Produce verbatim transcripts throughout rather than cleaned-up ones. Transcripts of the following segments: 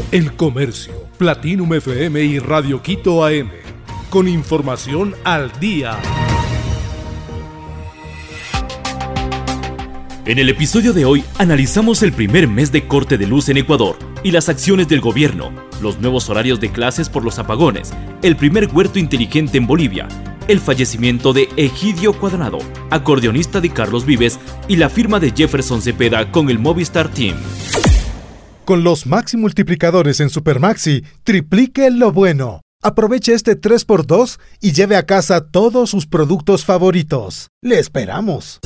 El Comercio, Platinum F M y Radio Quito A M. Con información al día. En el episodio de hoy analizamos el primer mes de corte de luz en Ecuador y las acciones del gobierno, los nuevos horarios de clases por los apagones, el primer huerto inteligente en Bolivia, el fallecimiento de Egidio Cuadrado, acordeonista de Carlos Vives, y la firma de Jefferson Cepeda con el Movistar Team. Con los Maxi Multiplicadores en Supermaxi, triplique lo bueno. Aproveche este tres por dos y lleve a casa todos sus productos favoritos. ¡Le esperamos!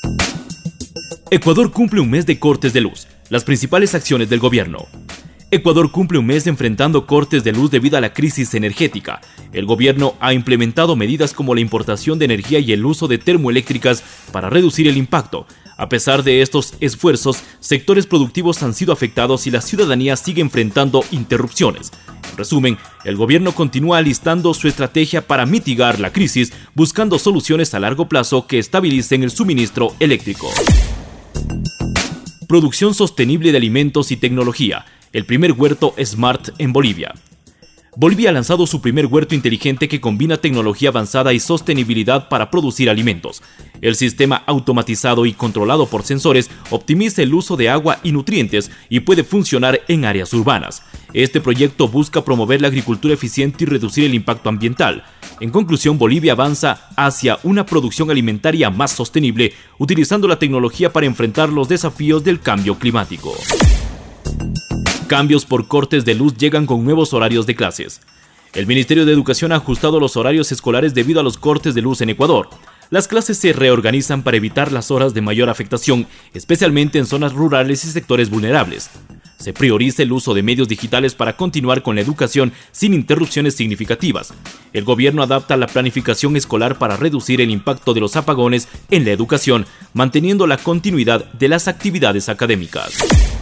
Ecuador cumple un mes de cortes de luz. Las principales acciones del gobierno. Ecuador cumple un mes enfrentando cortes de luz debido a la crisis energética. El gobierno ha implementado medidas como la importación de energía y el uso de termoeléctricas para reducir el impacto. A pesar de estos esfuerzos, sectores productivos han sido afectados y la ciudadanía sigue enfrentando interrupciones. En resumen, el gobierno continúa alistando su estrategia para mitigar la crisis, buscando soluciones a largo plazo que estabilicen el suministro eléctrico. Producción sostenible de alimentos y tecnología. El primer huerto Smart en Bolivia. Bolivia ha lanzado su primer huerto inteligente que combina tecnología avanzada y sostenibilidad para producir alimentos. El sistema automatizado y controlado por sensores optimiza el uso de agua y nutrientes y puede funcionar en áreas urbanas. Este proyecto busca promover la agricultura eficiente y reducir el impacto ambiental. En conclusión, Bolivia avanza hacia una producción alimentaria más sostenible, utilizando la tecnología para enfrentar los desafíos del cambio climático. Cambios por cortes de luz llegan con nuevos horarios de clases. El Ministerio de Educación ha ajustado los horarios escolares debido a los cortes de luz en Ecuador. Las clases se reorganizan para evitar las horas de mayor afectación, especialmente en zonas rurales y sectores vulnerables. Se prioriza el uso de medios digitales para continuar con la educación sin interrupciones significativas. El gobierno adapta la planificación escolar para reducir el impacto de los apagones en la educación, manteniendo la continuidad de las actividades académicas.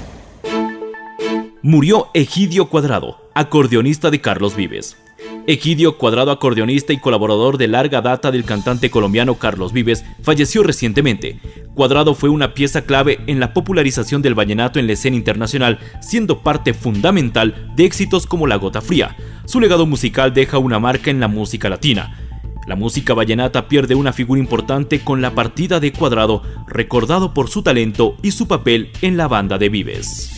Murió Egidio Cuadrado, acordeonista de Carlos Vives. Egidio Cuadrado, acordeonista y colaborador de larga data del cantante colombiano Carlos Vives, falleció recientemente. Cuadrado fue una pieza clave en la popularización del vallenato en la escena internacional, siendo parte fundamental de éxitos como La Gota Fría. Su legado musical deja una marca en la música latina. La música vallenata pierde una figura importante con la partida de Cuadrado, recordado por su talento y su papel en la banda de Vives.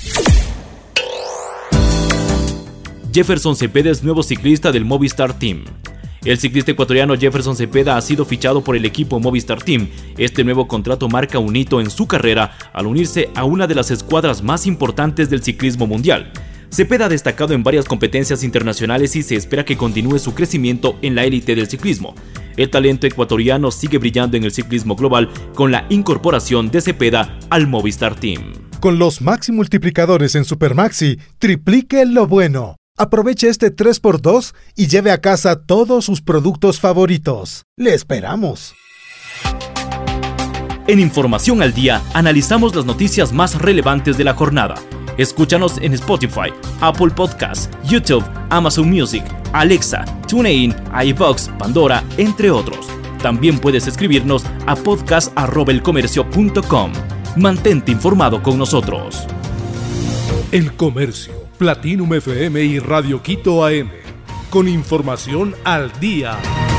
Jefferson Cepeda es nuevo ciclista del Movistar Team. El ciclista ecuatoriano Jefferson Cepeda ha sido fichado por el equipo Movistar Team. Este nuevo contrato marca un hito en su carrera al unirse a una de las escuadras más importantes del ciclismo mundial. Cepeda ha destacado en varias competencias internacionales y se espera que continúe su crecimiento en la élite del ciclismo. El talento ecuatoriano sigue brillando en el ciclismo global con la incorporación de Cepeda al Movistar Team. Con los Maxi Multiplicadores en Supermaxi, triplique lo bueno. Aproveche este tres por dos y lleve a casa todos sus productos favoritos. ¡Le esperamos! En Información al Día, analizamos las noticias más relevantes de la jornada. Escúchanos en Spotify, Apple Podcasts, YouTube, Amazon Music, Alexa, TuneIn, iVoox, Pandora, entre otros. También puedes escribirnos a podcast arroba elcomercio punto com. Mantente informado con nosotros. El Comercio, Platinum F M y Radio Quito A M. Con información al día.